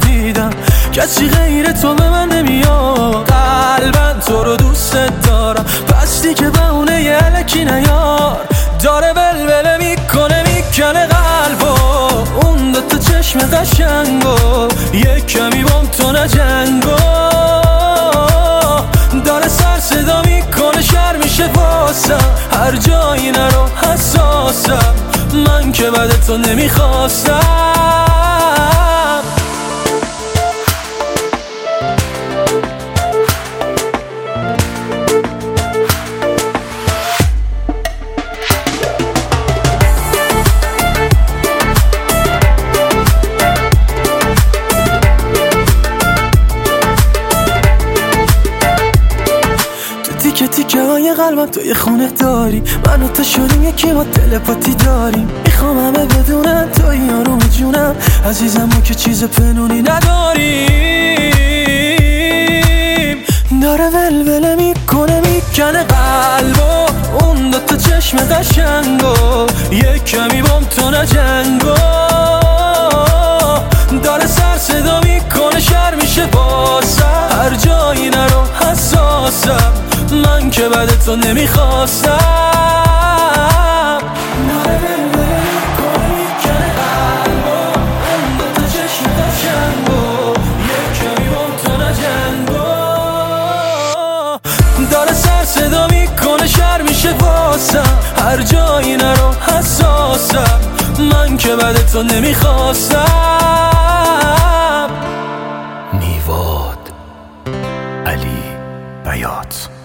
ندیدم، کسی غیر تو به من نمیاد. قلبم تو رو دوست دارم، پستی که بهونه یه الکی نیار. داره ولوله میکنه میکنه قلبو، اون دوتا چشم قشنگو، یک کمی بام تو نجنگو. داره سر صدا میکنه شر میشه واسم، هر جایی نرو حساسم، من که بعد تو نمیخواستم. تیکه تیکه های قلبم تو یه خونه داری، من و تو شدیم یکی، ما تلپاتی داریم. میخوام همه بدونن تو یارو جونم، عزیزم ما که چیز پنونی نداریم. داره ولوله میکنه میکنه قلبو، اون دوتا چشم قشنگو، یک کمی بام تو نجنگو. داره سر صدا میکنه شر میشه واسم، هر جایی نرو حساسم، من که بعد تو نمیخواستم. داره ولوله میکنه میکنه قلبو، اون دوتا چشم قشنگو، یک کمی بام تو نجنگو. داره سر صدا میکنه شر میشه واسم، هر جایی نرو حساسم، من که بعد تو نمیخواستم. نیواد علی بیات.